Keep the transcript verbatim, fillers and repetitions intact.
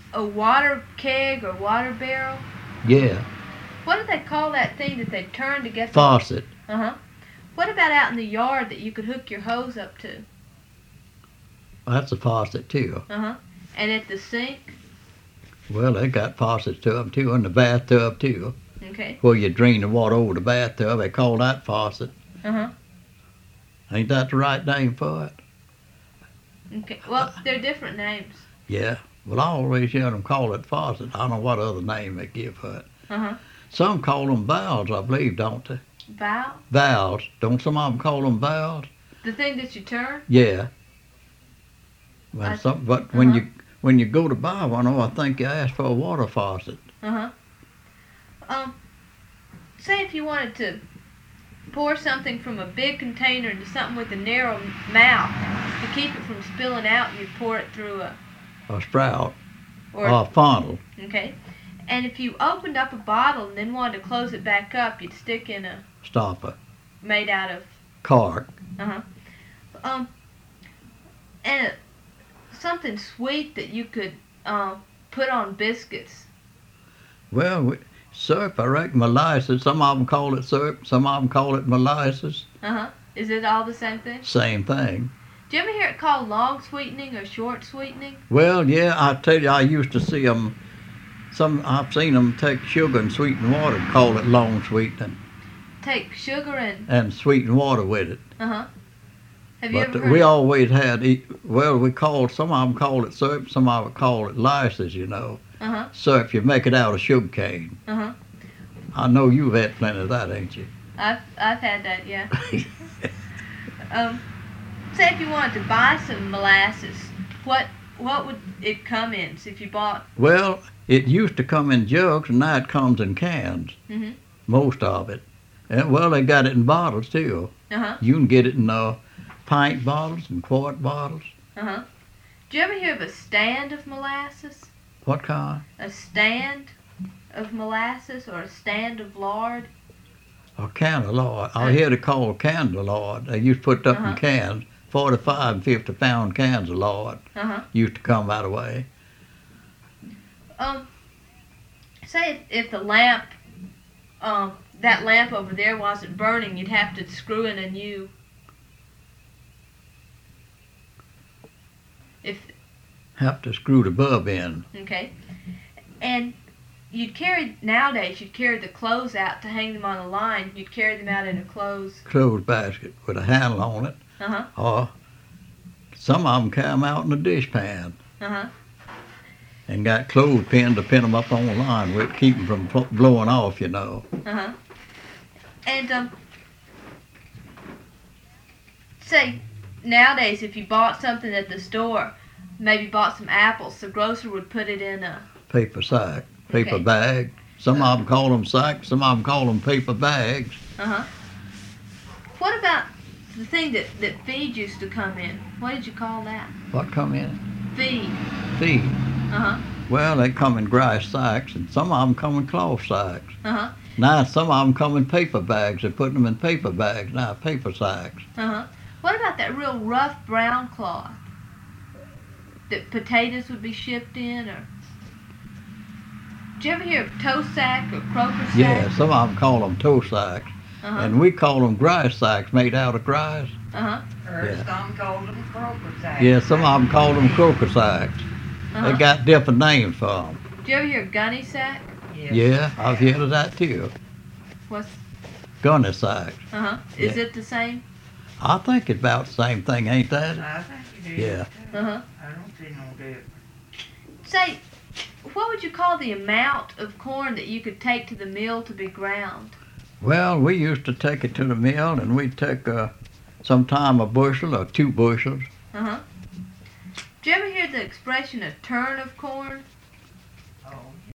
a water keg or water barrel? Yeah. What do they call that thing that they turn to get the... Faucet. Uh-huh. What about out in the yard that you could hook your hose up to? That's a faucet too. Uh-huh. And at the sink? Well, they got faucets to them too, in the bathtub too. Okay. Where you drain the water over the bathtub, they call that faucet. Uh-huh. Ain't that the right name for it? Okay. Well, they're different names. Yeah. Well, I always hear them call it faucet. I don't know what other name they give for it. Uh-huh. Some call them valves, I believe, don't they? Valve? Valves. Don't some of them call them valves? The thing that you turn? Yeah. Well, I- some, but when uh-huh. you when you go to buy one, oh, I think you ask for a water faucet. Uh-huh. Um, say if you wanted to pour something from a big container into something with a narrow mouth to keep it from spilling out, you pour it through a... A sprout. Or, Or a funnel. Okay. And if you opened up a bottle and then wanted to close it back up, you'd stick in a... Stopper. Made out of... Cork. Uh-huh. Um, and a, something sweet that you could uh, put on biscuits. Well, we, syrup, I reckon molasses. Some of them call it syrup. Some of them call it molasses. Uh-huh. Is it all the same thing? Same thing. Do you ever hear it called long sweetening or short sweetening? Well, yeah, I tell you, I used to see them. Some I've seen them take sugar and sweeten water and call it long sweetening, Take sugar and... and sweeten water with it. Uh-huh. Have you But ever heard we of- always had, e- well, we called, some of them called it syrup, some of them called it molasses, you know. Uh-huh. Syrup, you make it out of sugar cane. Uh-huh. I know you've had plenty of that, ain't you? I've, I've had that, yeah. um, say if you wanted to buy some molasses, what what would it come in? So if you bought... Well, it used to come in jugs, and now it comes in cans, Mm-hmm. most of it. And, well, they got it in bottles, too. Uh-huh. You can get it in uh, pint bottles and quart bottles. Uh-huh. Do you ever hear of a stand of molasses? What kind? A stand of molasses or a stand of lard? A can of lard. I hear it called can of lard. They used to put it up Uh-huh. in cans, forty-five and fifty pound cans of lard. Uh-huh. Used to come that way. Um, say if, if the lamp, um, that lamp over there wasn't burning, you'd have to screw in a new... If... Have to screw the bulb in. Okay. And you'd carry, nowadays, you'd carry the clothes out to hang them on the line. You'd carry them out in a clothes. Clothes basket with a handle on it. Uh-huh. Or some of them come out in a dishpan Uh-huh. and got clothes pins to pin them up on the line with, keep them from fl- blowing off, you know. Uh-huh. And, um, say, nowadays, if you bought something at the store, maybe bought some apples, the grocer would put it in a... Paper sack, paper Okay. bag. Some of them call them sacks, some of them call them paper bags. Uh-huh. What about the thing that, that feed used to come in? What did you call that? What come in? Feed. Feed. Uh-huh. Well, they come in grass sacks, and some of them come in cloth sacks. Uh-huh. Now, some of them come in paper bags. They're putting them in paper bags now, paper sacks. Uh-huh. What about that real rough brown cloth that potatoes would be shipped in, or... Did you ever hear of toe sack or croaker sack? Yeah, some of them call them toe sacks, Uh-huh. and we call them grass sacks made out of grass. Uh-huh. Or Yeah. some called them croaker sacks. Yeah, some of them call them croaker sacks. Uh-huh. They got different names for them. Did you ever hear of gunny sack? Yes. Yeah, I've heard of that too. What's... Gunny sacks. Uh-huh. Is Yeah. it the same? I think it's about the same thing, ain't that? I think it is. Yeah. Uh-huh. I don't see no difference. Say, what would you call the amount of corn that you could take to the mill to be ground? Well, we used to take it to the mill, and we'd take uh, sometime a bushel or two bushels. Uh-huh. Did you ever hear the expression a turn of corn?